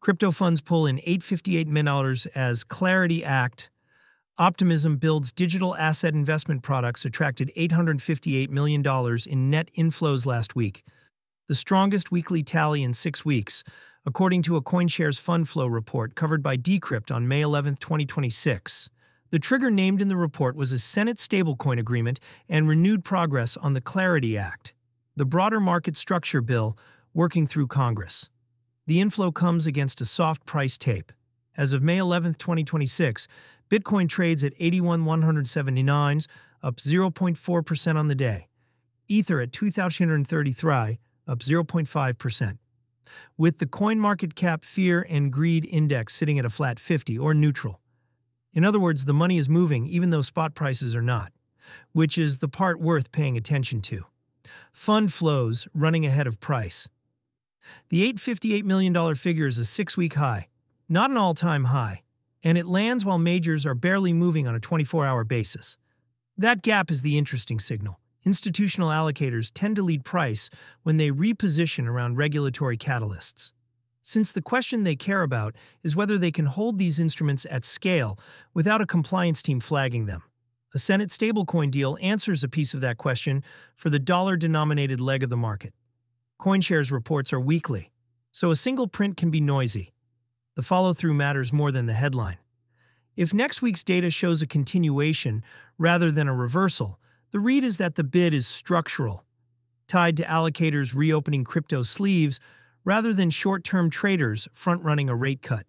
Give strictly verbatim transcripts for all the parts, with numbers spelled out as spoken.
Crypto funds pull in eight hundred fifty-eight million dollars as Clarity Act. Optimism builds digital asset investment products attracted eight hundred fifty-eight million dollars in net inflows last week, the strongest weekly tally in six weeks, according to a CoinShares fund flow report covered by Decrypt on May eleventh, twenty twenty-six. The trigger named in the report was a Senate stablecoin agreement and renewed progress on the Clarity Act, the broader market structure bill working through Congress. The inflow comes against a soft price tape. As of May eleventh, twenty twenty-six, Bitcoin trades at eighty-one thousand one hundred seventy-nine, up zero point four percent on the day. Ether at two thousand two hundred thirty-three, up zero point five percent. With the CoinMarketCap Fear and Greed Index sitting at a flat fifty, or neutral. In other words, the money is moving even though spot prices are not, which is the part worth paying attention to. Fund flows running ahead of price. The eight hundred fifty-eight million dollars figure is a six-week high, not an all-time high, and it lands while majors are barely moving on a twenty-four hour basis. That gap is the interesting signal. Institutional allocators tend to lead price when they reposition around regulatory catalysts, since the question they care about is whether they can hold these instruments at scale without a compliance team flagging them. A Senate stablecoin deal answers a piece of that question for the dollar-denominated leg of the market. CoinShares reports are weekly, so a single print can be noisy. The follow-through matters more than the headline. If next week's data shows a continuation rather than a reversal, the read is that the bid is structural, tied to allocators reopening crypto sleeves rather than short-term traders front-running a rate cut.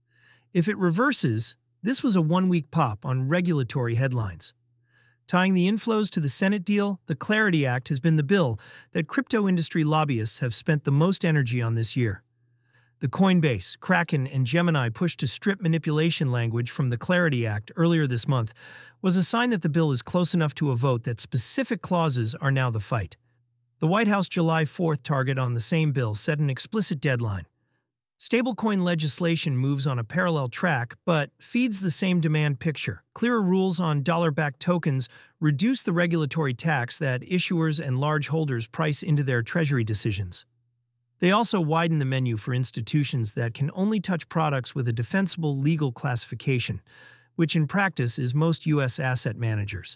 If it reverses, this was a one-week pop on regulatory headlines. Tying the inflows to the Senate deal, the Clarity Act has been the bill that crypto industry lobbyists have spent the most energy on this year. The Coinbase, Kraken, and Gemini push to strip manipulation language from the Clarity Act earlier this month was a sign that the bill is close enough to a vote that specific clauses are now the fight. The White House July fourth target on the same bill set an explicit deadline. Stablecoin legislation moves on a parallel track, but feeds the same demand picture. Clearer rules on dollar-backed tokens reduce the regulatory tax that issuers and large holders price into their treasury decisions. They also widen the menu for institutions that can only touch products with a defensible legal classification, which in practice is most U S asset managers.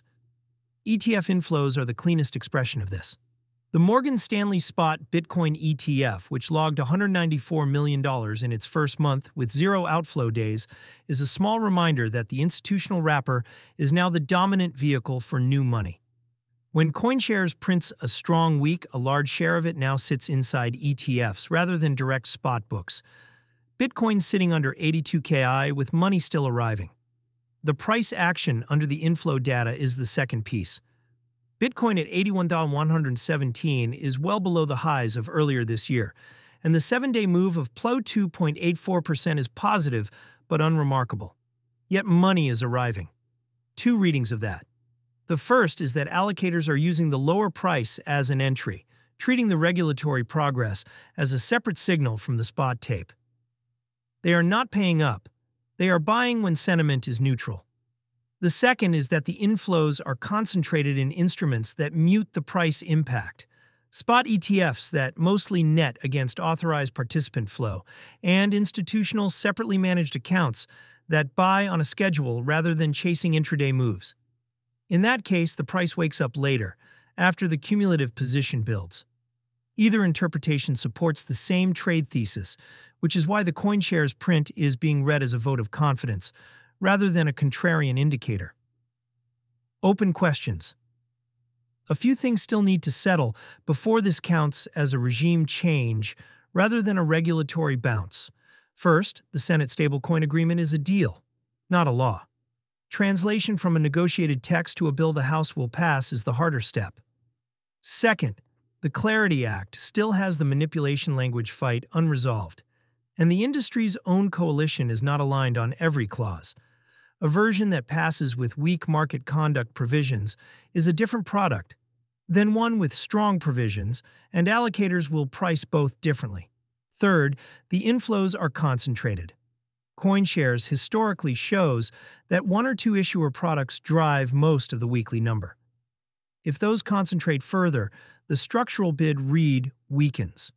E T F inflows are the cleanest expression of this. The Morgan Stanley Spot Bitcoin E T F, which logged one hundred ninety-four million dollars in its first month with zero outflow days, is a small reminder that the institutional wrapper is now the dominant vehicle for new money. When CoinShares prints a strong week, a large share of it now sits inside E T Fs rather than direct spot books. Bitcoin sitting under eighty-two K I with money still arriving. The price action under the inflow data is the second piece. Bitcoin at eighty-one thousand one hundred seventeen is well below the highs of earlier this year, and the seven-day move of plus two point eight four percent is positive but unremarkable. Yet money is arriving. Two readings of that. The first is that allocators are using the lower price as an entry, treating the regulatory progress as a separate signal from the spot tape. They are not paying up. They are buying when sentiment is neutral. The second is that the inflows are concentrated in instruments that mute the price impact. Spot E T Fs that mostly net against authorized participant flow, and institutional separately managed accounts that buy on a schedule rather than chasing intraday moves. In that case, the price wakes up later, after the cumulative position builds. Either interpretation supports the same trade thesis, which is why the CoinShares print is being read as a vote of confidence, rather than a contrarian indicator. Open questions. A few things still need to settle before this counts as a regime change rather than a regulatory bounce. First, the Senate stablecoin agreement is a deal, not a law. Translation from a negotiated text to a bill the House will pass is the harder step. Second, the Clarity Act still has the manipulation language fight unresolved, and the industry's own coalition is not aligned on every clause. A version that passes with weak market conduct provisions is a different product than one with strong provisions, and allocators will price both differently. Third, the inflows are concentrated. CoinShares historically shows that one or two issuer products drive most of the weekly number. If those concentrate further, the structural bid read weakens.